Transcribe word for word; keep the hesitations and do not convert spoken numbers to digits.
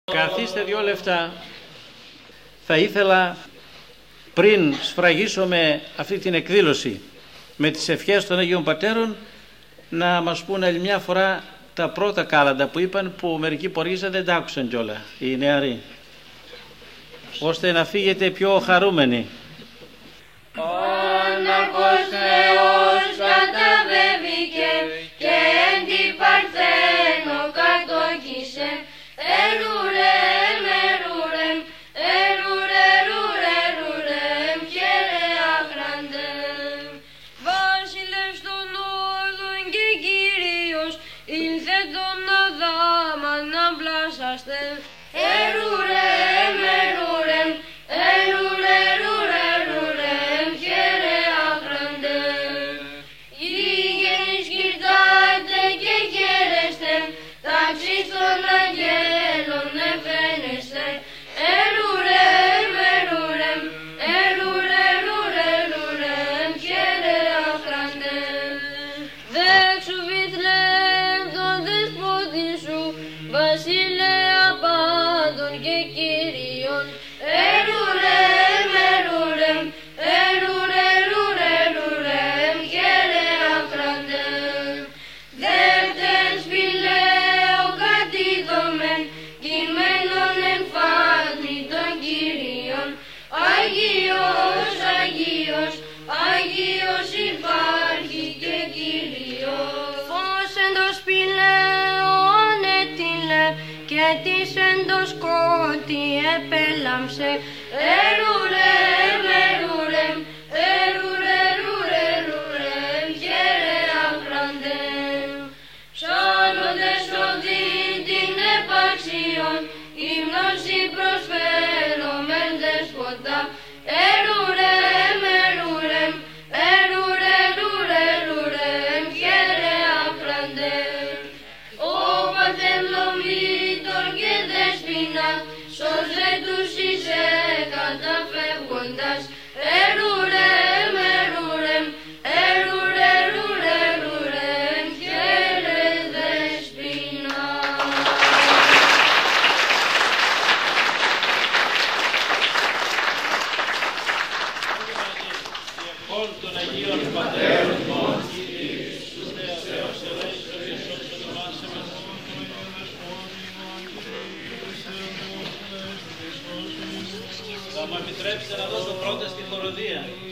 Καθίστε δυο λεπτά. Θα ήθελα πριν σφραγίσουμε αυτή την εκδήλωση με τις ευχές των Αγίων Πατέρων να μας πούν άλλη μια φορά τα πρώτα κάλαντα που είπαν, που μερικοί πορίζαν δεν τα άκουσαν κιόλα οι νεαροί, ώστε να φύγετε πιο χαρούμενοι. Άναρχος Θεός καταβέβηκε και εν τη Παρθένο κατόχησε. Ερουρέμ, ερουρέμ, ερουρε, ρουρέμ, χαίρε αχραντέμ. Βασιλεύς των όρδων και Κύριος, ήλθε τον Αδάμα να μπλάσαστε. Ερουρέμ, ερουρέμ, ερουρε, ρουρέμ, χαίρε αχραντέμ. Ήγενης κυρτάτε και χαίρεστε, τάξεις των αγγέλων εφαίνεστε. Ερουρέμ, ερουρέμ, ερουρε, ρουρέμ, χαίρε αχραντέμ. Δέξου Βιθλεέμ τον δεσπότη σου, βασιλέα πάντων και Κύριων. Ερουρέμ, ερουρέμ, ερουρε, ρουρέμ, χαίρε αχραντέμ. Δεύτεν σπηλαίο κατήδομεν, κειμένων εν φάτνη των Κύριων. Αγίος, Αγίος, Αγίος υπάρχει και Κύριος. Φως εν το σπηλαίο ανέτειλε και της εν το σκότη επέλαμψε. Ερουρέμ, ερουρέμ, ερουρε, ρουρέμ, χαίρε αχραντέμ. Ψάλλοντες οδύν την επαξίων, ύμνωση προσφέρομεν δεσποτά. Ερουρέμ, ερουρέμ, ερουρε, ρουρέμ, χαίρε αχραντέμ. Ο Παθευλομήτων και Δεσποινα, σώζε τους είσαι καταφεύγοντας. Ερουρέμ, ερουρέμ, ερουρε, ρουρέμ, χαίρε Δεσποινα. Όλων των Αγίων Πατέρων των Κύριος, Θεός ελέησον και σώψον εμάς εμείς. Θα μου επιτρέψετε να δώσω πρώτα στη χοροδία.